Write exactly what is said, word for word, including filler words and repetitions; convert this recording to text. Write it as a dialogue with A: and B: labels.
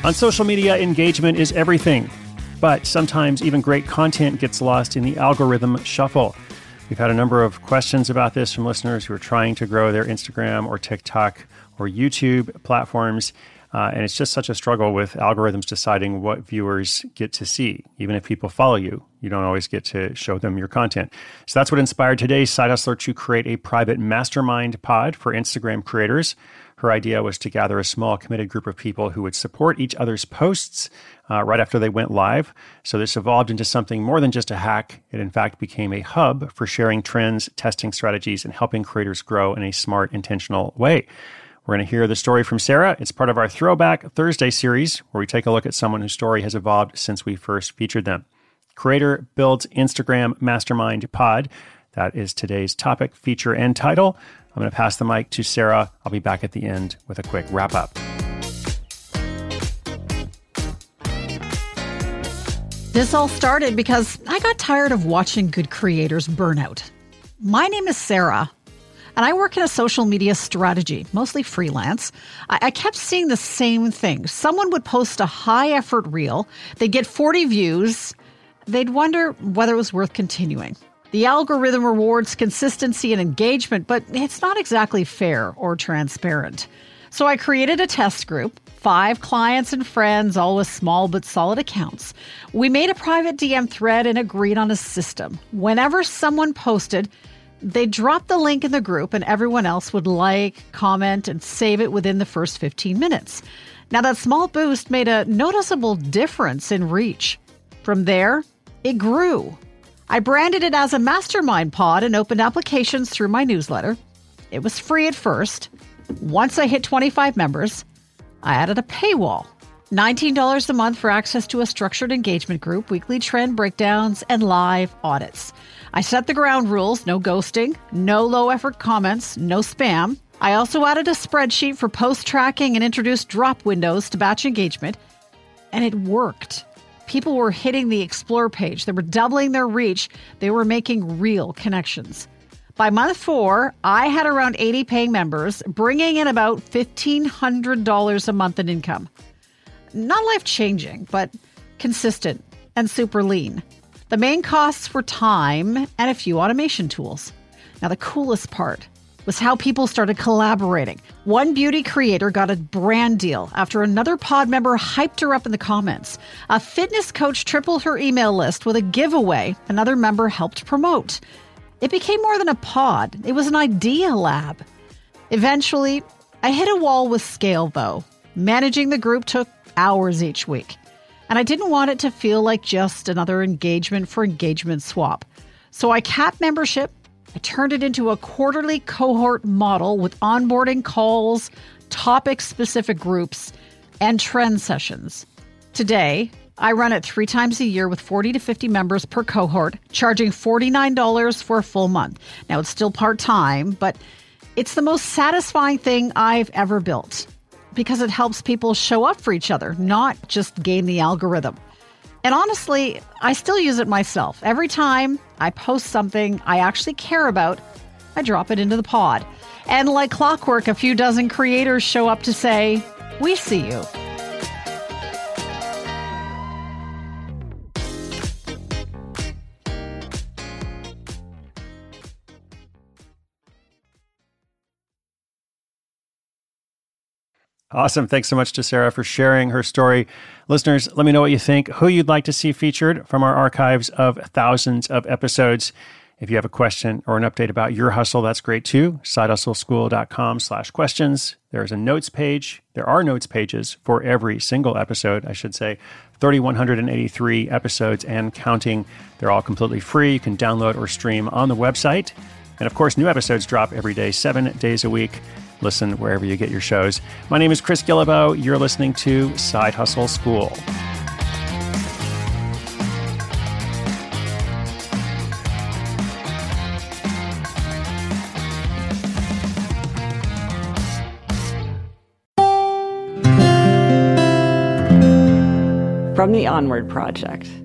A: On social media, engagement is everything, but sometimes even great content gets lost in the algorithm shuffle. We've had a number of questions about this from listeners who are trying to grow their Instagram or TikTok or YouTube platforms, uh, and it's just such a struggle with algorithms deciding what viewers get to see. Even if people follow you, you don't always get to show them your content. So that's what inspired today's Side Hustler to create a private mastermind pod for Instagram creators. Her idea was to gather a small, committed group of people who would support each other's posts uh, right after they went live. So this evolved into something more than just a hack. It, in fact, became a hub for sharing trends, testing strategies, and helping creators grow in a smart, intentional way. We're going to hear the story from Sarah. It's part of our Throwback Thursday series, where we take a look at someone whose story has evolved since we first featured them. Creator builds Instagram Mastermind Pod. That is today's topic, feature, and title. I'm going to pass the mic to Sarah. I'll be back at the end with a quick wrap up.
B: This all started because I got tired of watching good creators burn out. My name is Sarah, and I work in a social media strategy, mostly freelance. I, I kept seeing the same thing. Someone would post a high-effort reel. They'd get forty views. They'd wonder whether it was worth continuing. The algorithm rewards consistency and engagement, but it's not exactly fair or transparent. So I created a test group, five clients and friends, all with small but solid accounts. We made a private D M thread and agreed on a system. Whenever someone posted, they'd drop the link in the group and everyone else would like, comment, and save it within the first fifteen minutes. Now that small boost made a noticeable difference in reach. From there, it grew. I branded it as a mastermind pod and opened applications through my newsletter. It was free at first. Once I hit twenty-five members, I added a paywall. nineteen dollars a month for access to a structured engagement group, weekly trend breakdowns, and live audits. I set the ground rules: no ghosting, no low-effort comments, no spam. I also added a spreadsheet for post tracking and introduced drop windows to batch engagement. And it worked. People were hitting the Explore page. They were doubling their reach. They were making real connections. By month four, I had around eighty paying members, bringing in about fifteen hundred dollars a month in income. Not life-changing, but consistent and super lean. The main costs were time and a few automation tools. Now, the coolest part was how people started collaborating. One beauty creator got a brand deal after another pod member hyped her up in the comments. A fitness coach tripled her email list with a giveaway another member helped promote. It became more than a pod. It was an idea lab. Eventually, I hit a wall with scale, though. Managing the group took hours each week. And I didn't want it to feel like just another engagement for engagement swap. So I capped membership. I turned it into a quarterly cohort model with onboarding calls, topic-specific groups, and trend sessions. Today, I run it three times a year with forty to fifty members per cohort, charging forty-nine dollars for a full month. Now, it's still part-time, but it's the most satisfying thing I've ever built because it helps people show up for each other, not just game the algorithm. And honestly, I still use it myself. Every time I post something I actually care about, I drop it into the pod. And like clockwork, a few dozen creators show up to say, "We see you."
A: Awesome. Thanks so much to Sarah for sharing her story. Listeners, let me know what you think, who you'd like to see featured from our archives of thousands of episodes. If you have a question or an update about your hustle, that's great too. sidehustleschool.com slash questions. There's a notes page. There are notes pages for every single episode, I should say. three thousand one hundred eighty-three episodes and counting. They're all completely free. You can download or stream on the website. And of course, new episodes drop every day, seven days a week. Listen wherever you get your shows. My name is Chris Guillebeau. You're listening to Side Hustle School.
C: From the Onward Project.